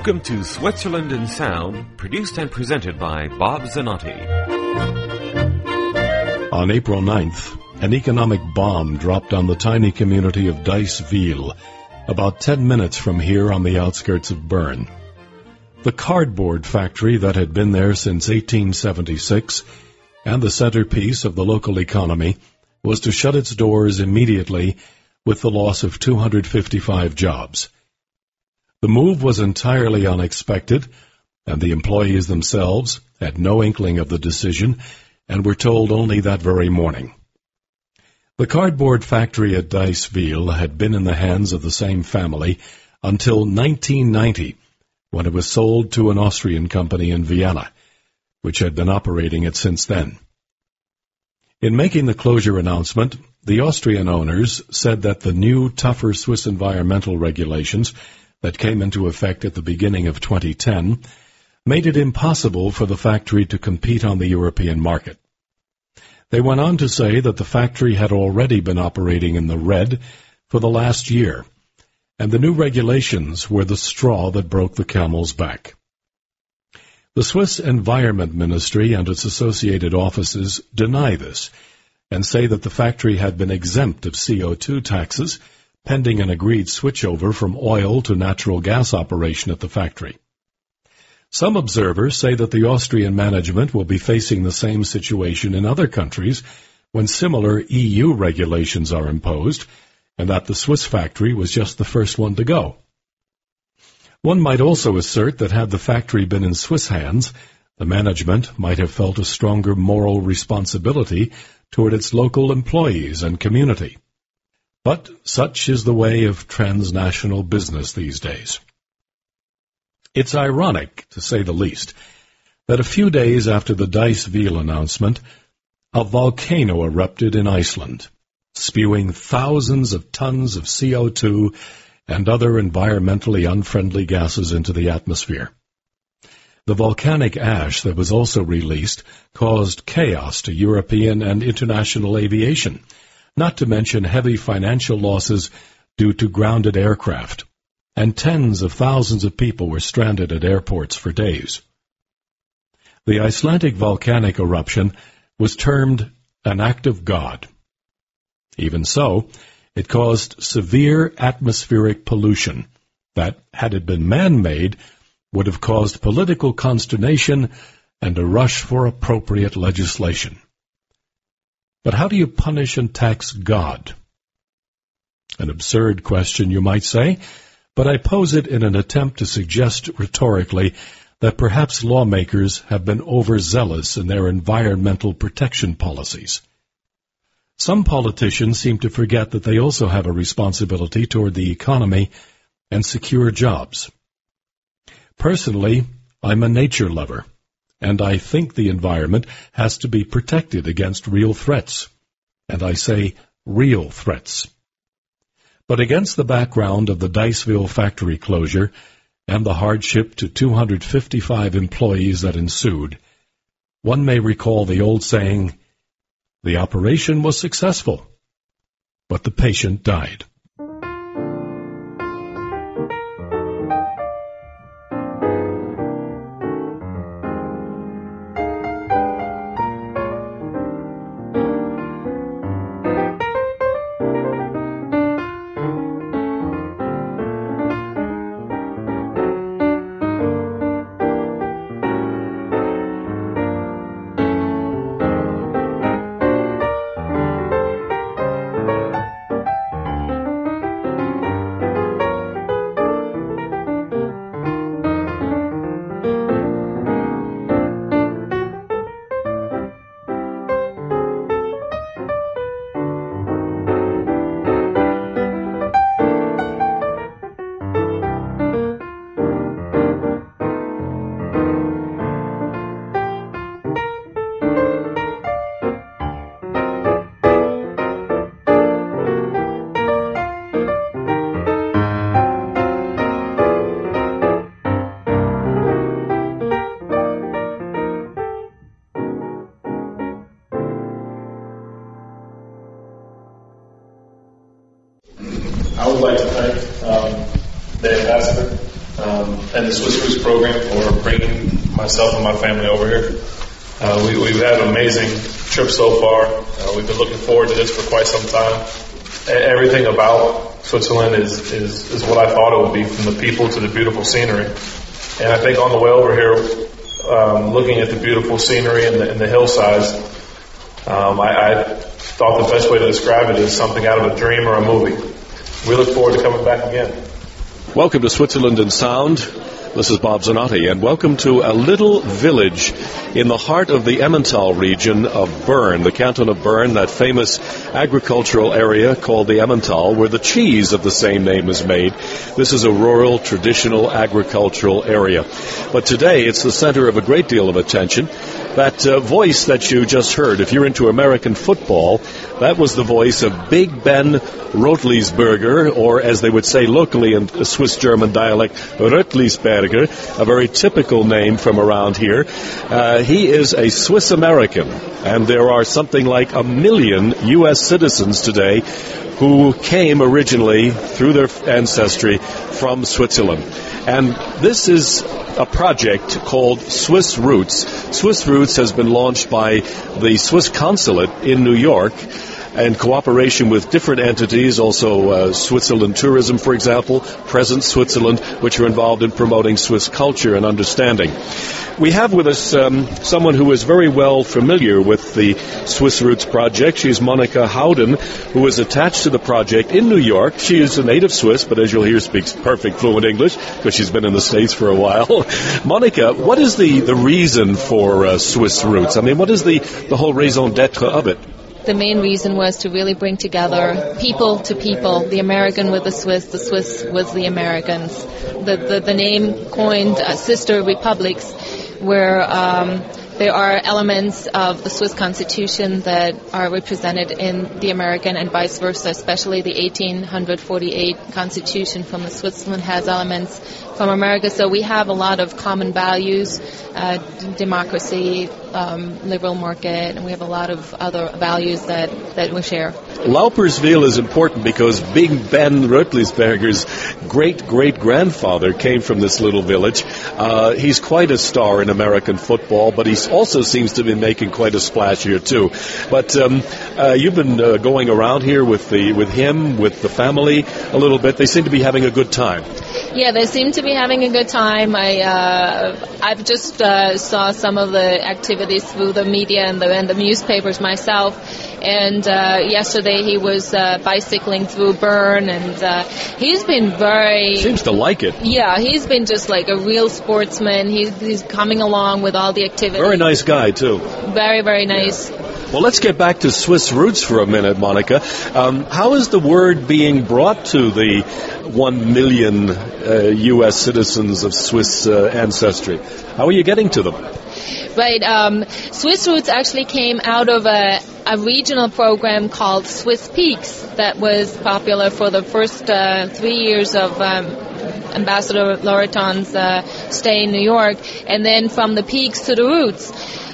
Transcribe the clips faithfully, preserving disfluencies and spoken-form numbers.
Welcome to Switzerland in Sound, produced and presented by Bob Zanotti. On April ninth, an economic bomb dropped on the tiny community of Diceville, about ten minutes from here on the outskirts of Bern. The cardboard factory that had been there since eighteen seventy-six, and the centerpiece of the local economy, was to shut its doors immediately with the loss of two hundred fifty-five jobs. The move was entirely unexpected, and the employees themselves had no inkling of the decision and were told only that very morning. The cardboard factory at Diceville had been in the hands of the same family until nineteen ninety, when it was sold to an Austrian company in Vienna, which had been operating it since then. In making the closure announcement, the Austrian owners said that the new, tougher Swiss environmental regulations that came into effect at the beginning of twenty ten made it impossible for the factory to compete on the European market. They went on to say that the factory had already been operating in the red for the last year, and the new regulations were the straw that broke the camel's back. The Swiss Environment Ministry and its associated offices deny this and say that the factory had been exempt of C O two taxes pending an agreed switchover from oil to natural gas operation at the factory. Some observers say that the Austrian management will be facing the same situation in other countries when similar E U regulations are imposed, and that the Swiss factory was just the first one to go. One might also assert that had the factory been in Swiss hands, the management might have felt a stronger moral responsibility toward its local employees and community. But such is the way of transnational business these days. It's ironic, to say the least, that a few days after the Diceville announcement, a volcano erupted in Iceland, spewing thousands of tons of C O two and other environmentally unfriendly gases into the atmosphere. The volcanic ash that was also released caused chaos to European and international aviation, not to mention heavy financial losses due to grounded aircraft, and tens of thousands of people were stranded at airports for days. The Icelandic volcanic eruption was termed an act of God. Even so, it caused severe atmospheric pollution that, had it been man-made, would have caused political consternation and a rush for appropriate legislation. But how do you punish and tax God? An absurd question, you might say, but I pose it in an attempt to suggest rhetorically that perhaps lawmakers have been overzealous in their environmental protection policies. Some politicians seem to forget that they also have a responsibility toward the economy and secure jobs. Personally, I'm a nature lover, and I think the environment has to be protected against real threats. And I say real threats. But against the background of the Diceville factory closure and the hardship to two hundred fifty-five employees that ensued, one may recall the old saying, "The operation was successful, but the patient died." the Swiss Roots program for bringing myself and my family over here. Uh, we, we've had an amazing trip so far. Uh, we've been looking forward to this for quite some time. Everything about Switzerland is, is, is what I thought it would be, from the people to the beautiful scenery. And I think on the way over here, um, looking at the beautiful scenery and the, and the hillsides, um, I, I thought the best way to describe it is something out of a dream or a movie. We look forward to coming back again. Welcome to Switzerland in Sound. This is Bob Zanotti, and welcome to a little village in the heart of the Emmental region of Bern, the canton of Bern, that famous agricultural area called the Emmental, where the cheese of the same name is made. This is a rural, traditional agricultural area. But today it's the center of a great deal of attention. That uh, voice that you just heard, if you're into American football, that was the voice of Big Ben Roethlisberger, or as they would say locally in Swiss-German dialect, Röttlisberger, a very typical name from around here. Uh, he is a Swiss-American, and there are something like a million U S citizens today who came originally through their ancestry from Switzerland. And this is a project called Swiss Roots. Swiss Roots has been launched by the Swiss Consulate in New York in cooperation with different entities, also uh, Switzerland Tourism, for example, Present Switzerland, which are involved in promoting Swiss culture and understanding. We have with us um, someone who is very well familiar with the Swiss Roots project. She's Monica Howden, who is attached to the project in New York. She is a native Swiss, but as you'll hear, speaks perfect fluent English because she's been in the States for a while. Monica, what is the, the reason for uh, Swiss Roots? I mean, what is the, the whole raison d'etre of it? The main reason was to really bring together people to people, the American with the Swiss, the Swiss with the Americans. The the, the name coined uh, sister republics, where um, there are elements of the Swiss Constitution that are represented in the American and vice versa, especially the eighteen forty-eight Constitution from the Switzerland has elements from America. So we have a lot of common values, uh, democracy, um, liberal market, and we have a lot of other values that, that we share. Lauperswil is important because Big Ben Roethlisberger's great-great-grandfather came from this little village. Uh, he's quite a star in American football, but he also seems to be making quite a splash here, too. But um, uh, you've been uh, going around here with the with him, with the family a little bit. They seem to be having a good time. Yeah, they seem to be having a good time. I uh, I've just uh, saw some of the activities through the media and the and the newspapers myself. And uh, yesterday he was uh, bicycling through Bern, and uh, he's been very... Seems to like it. Yeah, he's been just like a real sportsman. He's, he's coming along with all the activities. Very nice guy, too. Very, very nice. Yeah. Well, let's get back to Swiss Roots for a minute, Monica. Um, how is the word being brought to the one million uh, U S citizens of Swiss uh, ancestry? How are you getting to them? Right. Um, Swiss Roots actually came out of a, a regional program called Swiss Peaks that was popular for the first uh, three years of um, Ambassador Loreton's uh, stay in New York, and then from the peaks to the roots.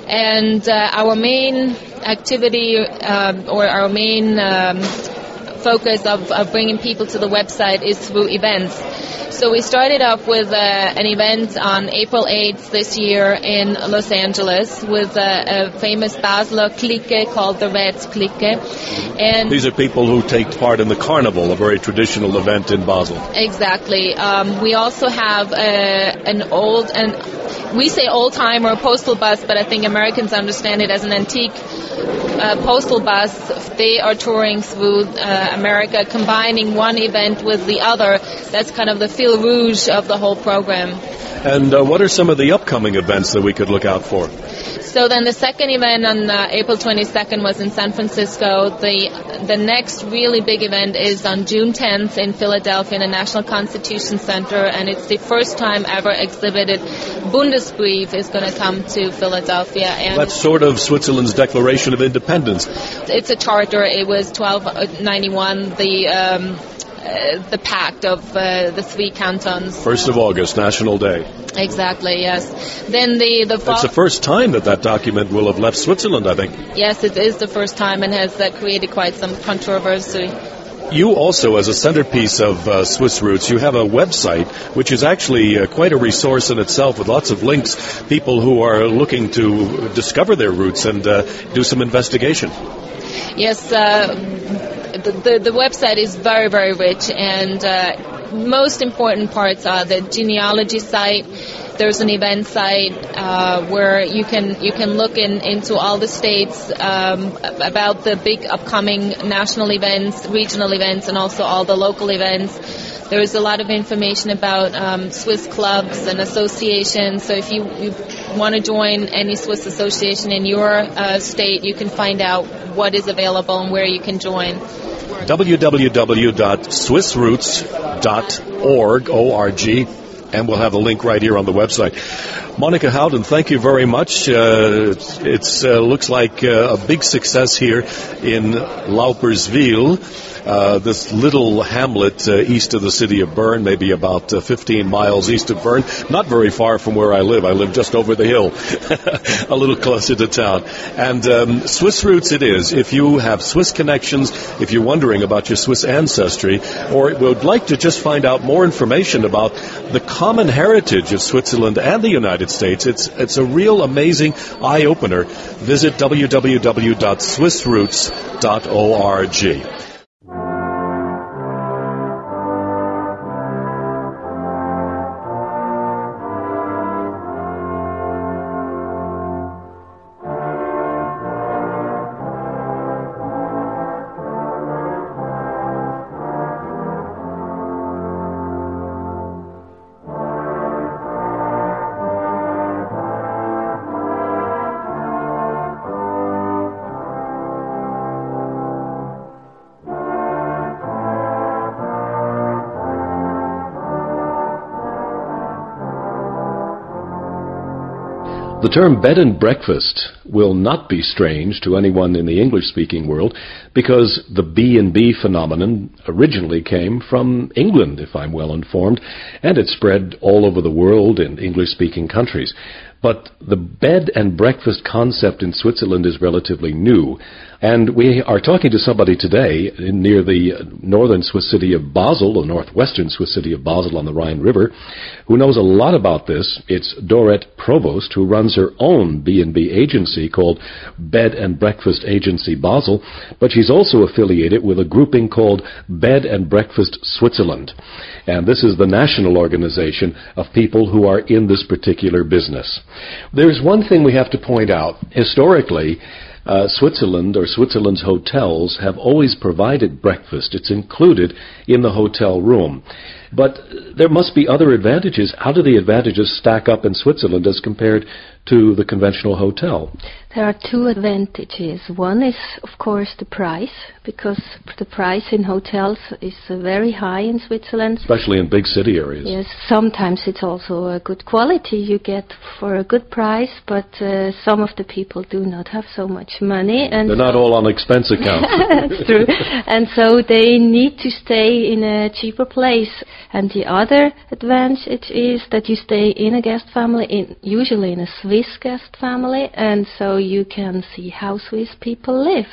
And uh, our main activity uh, or our main um, focus of, of bringing people to the website is through events. So we started off with uh, an event on April eighth this year in Los Angeles with a, a famous Basler clique called the Reds clique. And these are people who take part in the Carnival, a very traditional event in Basel. Exactly. Um, we also have uh, an old, and we say old-timer postal bus, but I think Americans understand it as an antique uh, postal bus. They are touring through uh, America, combining one event with the other. That's kind of the fil rouge of the whole program. And uh, what are some of the upcoming events that we could look out for? So then the second event on uh, April twenty-second was in San Francisco. The the next really big event is on June tenth in Philadelphia in the National Constitution Center, and it's the first time ever exhibited Bundesbrief is going to come to Philadelphia. And that's sort of Switzerland's Declaration of Independence. It's a charter. It was twelve ninety-one, the um, uh, the pact of uh, the three cantons. First of August, National Day. Exactly, yes. Then the the It's the first time that that document will have left Switzerland, I think. Yes, it is the first time, and has uh, created quite some controversy. you also, as a centerpiece of uh, Swiss Roots, you have a website which is actually uh, quite a resource in itself with lots of links, people who are looking to discover their roots and uh, do some investigation. Yes, uh, the, the, the website is very, very rich, and uh, most important parts are the genealogy site. There's an event site uh, where you can you can look in, into all the states um, about the big upcoming national events, regional events, and also all the local events. There is a lot of information about um, Swiss clubs and associations. So if you, you want to join any Swiss association in your uh, state, you can find out what is available and where you can join. w w w dot swiss roots dot org, O R G, and we'll have the link right here on the website. Monica Howden, thank you very much. Uh, it uh, looks like uh, a big success here in Lauperswil. Uh, this little hamlet uh, east of the city of Bern, maybe about uh, fifteen miles east of Bern, not very far from where I live. I live just over the hill, a little closer to town. And um, Swiss Roots it is. If you have Swiss connections, if you're wondering about your Swiss ancestry, or would like to just find out more information about the common heritage of Switzerland and the United States, it's it's a real amazing eye-opener. Visit w w w dot swiss roots dot org. The term bed and breakfast will not be strange to anyone in the English-speaking world because the B and B phenomenon originally came from England, if I'm well informed, and it spread all over the world in English-speaking countries. But the bed and breakfast concept in Switzerland is relatively new. And we are talking to somebody today near the northern Swiss city of Basel, the northwestern Swiss city of Basel on the Rhine River, who knows a lot about this. It's Dorette Provost, who runs her own B and B agency called Bed and Breakfast Agency Basel, but she's also affiliated with a grouping called Bed and Breakfast Switzerland. And this is the national organization of people who are in this particular business. There's one thing we have to point out. Historically, Uh, Switzerland or Switzerland's hotels have always provided breakfast. It's included in the hotel room. But there must be other advantages. How do the advantages stack up in Switzerland as compared to the conventional hotel? There are two advantages. One is, of course, the price, because the price in hotels is uh, very high in Switzerland. Especially in big city areas. Yes, sometimes it's also a good quality you get for a good price, but uh, some of the people do not have so much money. And They're not so all on expense accounts. That's true. And so they need to stay in a cheaper place. And the other advantage is that you stay in a guest family, in, usually in a Swiss guest family, and so you can see how Swiss people live.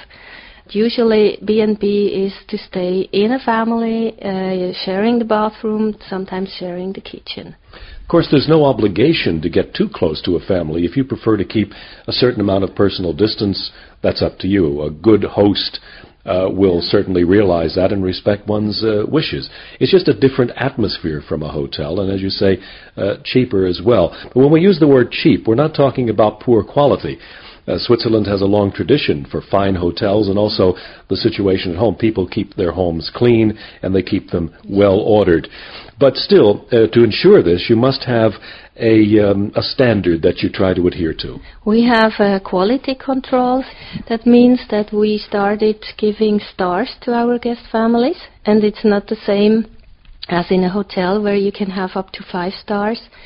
Usually B and B is to stay in a family, uh, sharing the bathroom, sometimes sharing the kitchen. Of course, there's no obligation to get too close to a family. If you prefer to keep a certain amount of personal distance, that's up to you. A good host Uh, will certainly realize that and respect one's uh, wishes. It's just a different atmosphere from a hotel, and as you say, uh, cheaper as well. But when we use the word cheap, we're not talking about poor quality. Uh, Switzerland has a long tradition for fine hotels and also the situation at home. People keep their homes clean and they keep them well ordered. But still, uh, to ensure this, you must have a, um, a standard that you try to adhere to. We have uh, quality controls. That means that we started giving stars to our guest families, and it's not the same as in a hotel where you can have up to five stars.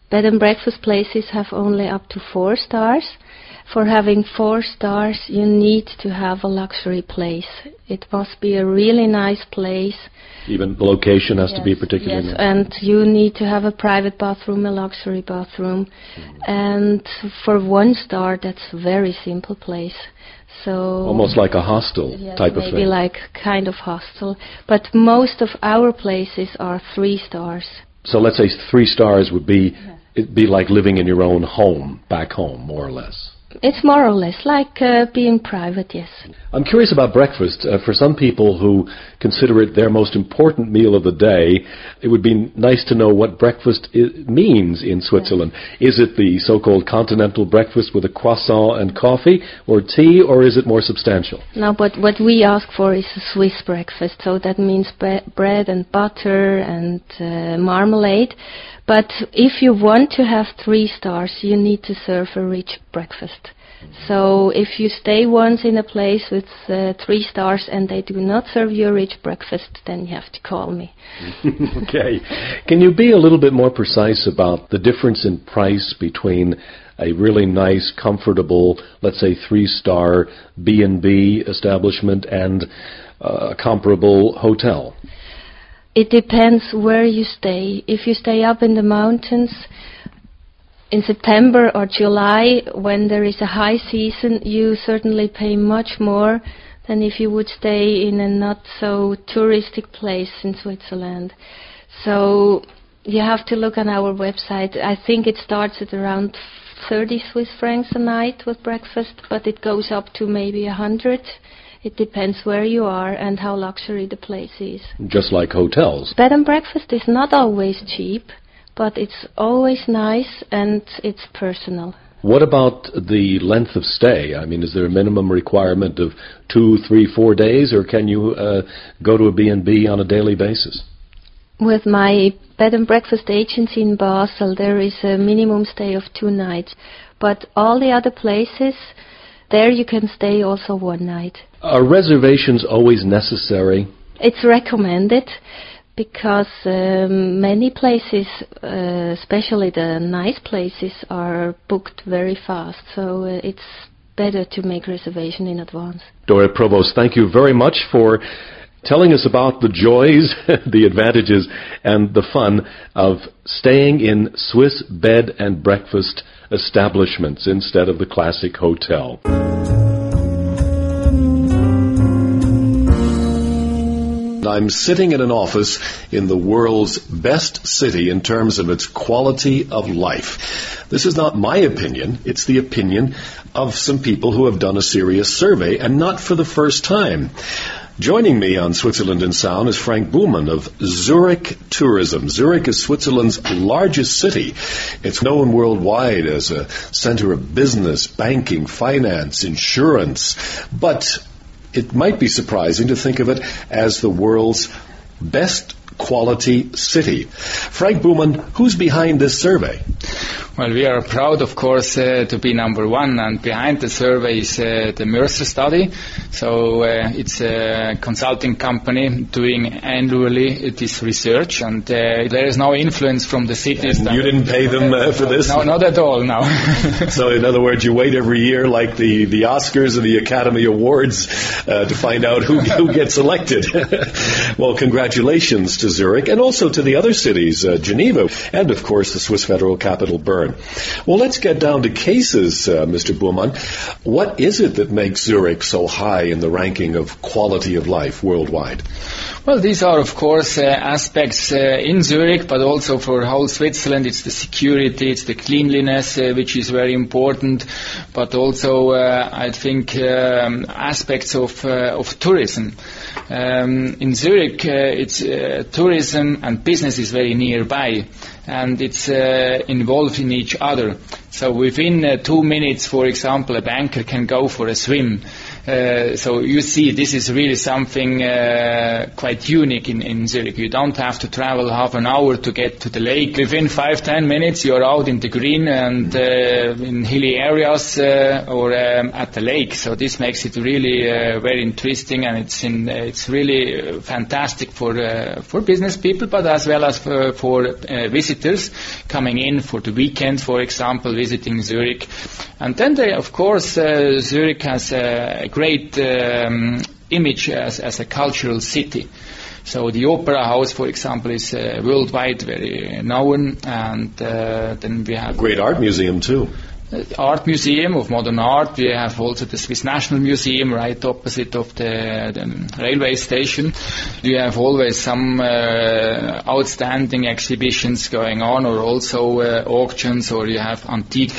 bed and breakfast places have only up to four stars. For having four stars, you need to have a luxury place. It must be a really nice place. Even the location has yes, to be particularly yes, nice. and you need to have a private bathroom, a luxury bathroom. Mm-hmm. And for one star, that's a very simple place. So almost like a hostel yes, type of thing. Maybe like kind of hostel. But most of our places are three stars. So let's say three stars would be, yes. it'd be like living in your own home, back home, more or less. It's more or less like uh, being private, yes. I'm curious about breakfast. Uh, for some people who consider it their most important meal of the day, it would be nice to know what breakfast I- means in Switzerland. Yes. Is it the so-called continental breakfast with a croissant and coffee or tea, or is it more substantial? No, but what we ask for is a Swiss breakfast, so that means bre- bread and butter and uh, marmalade. But if you want to have three stars, you need to serve a rich breakfast. So if you stay once in a place with uh, three stars and they do not serve you a rich breakfast, then you have to call me. Okay. Can you be a little bit more precise about the difference in price between a really nice, comfortable, let's say three-star B and B establishment and uh, a comparable hotel? It depends where you stay. If you stay up in the mountains in September or July, when there is a high season, you certainly pay much more than if you would stay in a not so touristic place in Switzerland. So you have to look on our website. I think it starts at around thirty Swiss francs a night with breakfast, but it goes up to maybe one hundred. It depends where you are and how luxury the place is. Just like hotels. Bed and breakfast is not always cheap, but it's always nice and it's personal. What about the length of stay? I mean, is there a minimum requirement of two, three, four days, or can you uh, go to a B and B on a daily basis? With my bed and breakfast agency in Basel, there is a minimum stay of two nights. But all the other places, there you can stay also one night. Are reservations always necessary? It's recommended because um, many places, uh, especially the nice places, are booked very fast. So uh, it's better to make reservation in advance. Dora Provost, thank you very much for telling us about the joys, the advantages, and the fun of staying in Swiss bed and breakfast establishments instead of the classic hotel. I'm sitting in an office in the world's best city in terms of its quality of life. This is not my opinion. It's the opinion of some people who have done a serious survey, and not for the first time. Joining me on Switzerland in Sound is Frank Buhlmann of Zurich Tourism. Zurich is Switzerland's largest city. It's known worldwide as a center of business, banking, finance, insurance. But it might be surprising to think of it as the world's best quality city. Frank Buhlmann, who's behind this survey? Well, we are proud, of course, uh, to be number one, and behind the survey is uh, the Mercer study. So uh, it's a consulting company doing annually this research, and uh, there is no influence from the cities. And you didn't pay them uh, for this? No, not at all, no. So in other words, you wait every year like the, the Oscars and the Academy Awards uh, to find out who, who gets elected. Well, congratulations to Zurich, and also to the other cities, uh, Geneva, and of course the Swiss federal capital, Bern. Well, let's get down to cases, uh, Mister Buhlmann. What is it that makes Zurich so high in the ranking of quality of life worldwide? Well, these are, of course, uh, aspects uh, in Zurich, but also for whole Switzerland. It's the security, it's the cleanliness, uh, which is very important, but also, uh, I think, um, aspects of uh, of tourism. Um, in Zurich, uh, it's uh, tourism and business is very nearby, and it's uh, involved in each other. So within uh, two minutes, for example, a banker can go for a swim. Uh, so you see, this is really something uh, quite unique in, in Zurich. You don't have to travel half an hour to get to the lake. Within five, ten minutes, you're out in the green and uh, in hilly areas uh, or um, at the lake. So this makes it really uh, very interesting, and it's in, uh, it's really fantastic for uh, for business people, but as well as for, for uh, visitors coming in for the weekend, for example, visiting Zurich. And then, they, of course, uh, Zurich has a great um, image as, as a cultural city. So the Opera House, for example, is uh, worldwide very known, and uh, then we have... A great art museum, too. Art museum of modern art. We have also the Swiss National Museum right opposite of the, the railway station. We have always some uh, outstanding exhibitions going on, or also uh, auctions, or you have antique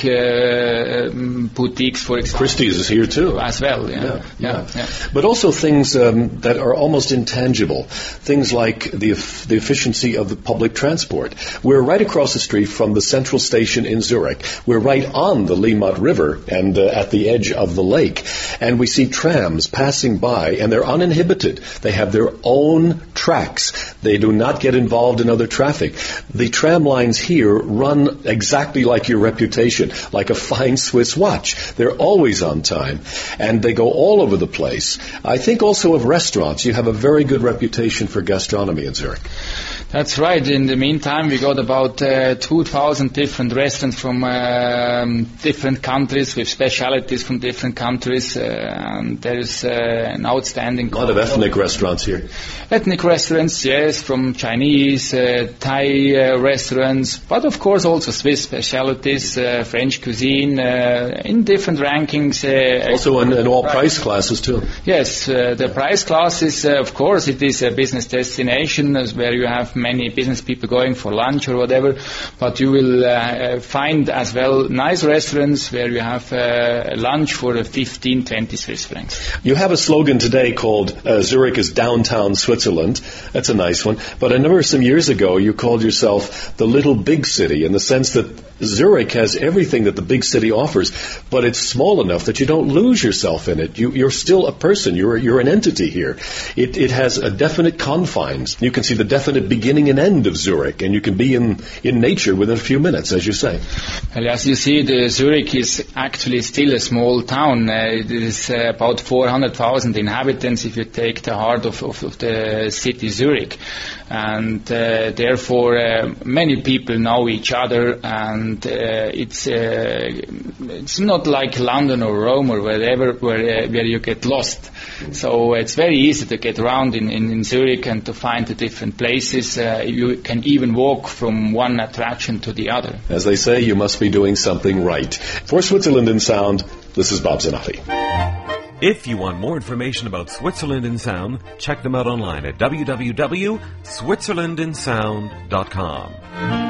uh, boutiques, for example. Christie's is here too. As well, yeah. Yeah, yeah, yeah. yeah. But also things um, that are almost intangible. Things like the, the efficiency of the public transport. We're right across the street from the central station in Zurich. We're right on the Limmat River and uh, at the edge of the lake. And we see trams passing by, and they're uninhibited. They have their own tracks. They do not get involved in other traffic. The tram lines here run exactly like your reputation, like a fine Swiss watch. They're always on time, and they go all over the place. I think also of restaurants. You have a very good reputation for gastronomy in Zurich. That's right. In the meantime, we got about uh, two thousand different restaurants from um, different countries with specialities from different countries, uh, and there is uh, an outstanding... A lot of ethnic restaurants here. Ethnic restaurants, yes, from Chinese, uh, Thai uh, restaurants, but of course also Swiss specialities, uh, French cuisine, uh, in different rankings. Uh, also in, in all price classes too. Yes, uh, the price classes, uh, of course, it is a business destination where you have many business people going for lunch or whatever, but you will uh, find as well nice restaurants where you have uh, lunch for fifteen, twenty Swiss francs. You have a slogan today called uh, Zurich is downtown Switzerland. That's a nice one. But I remember some years ago you called yourself the little big city, in the sense that Zurich has everything that the big city offers, but it's small enough that you don't lose yourself in it. You, you're still a person. You're, you're an entity here. It, it has a definite confines. You can see the definite beginning and end of Zurich, and you can be in, in nature within a few minutes, as you say. Well, as you see, the Zurich is actually still a small town. Uh, it is uh, about four hundred thousand inhabitants if you take the heart of, of, of the city Zurich. And uh, therefore uh, many people know each other, and uh, it's uh, it's not like London or Rome or wherever where, uh, where you get lost. So it's very easy to get around in, in, in Zurich and to find the different places. Uh, you can even walk from one attraction to the other. As they say, you must be doing something right. For Switzerland in Sound, this is Bob Zanotti. If you want more information about Switzerland in Sound, check them out online at w w w dot switzerland in sound dot com.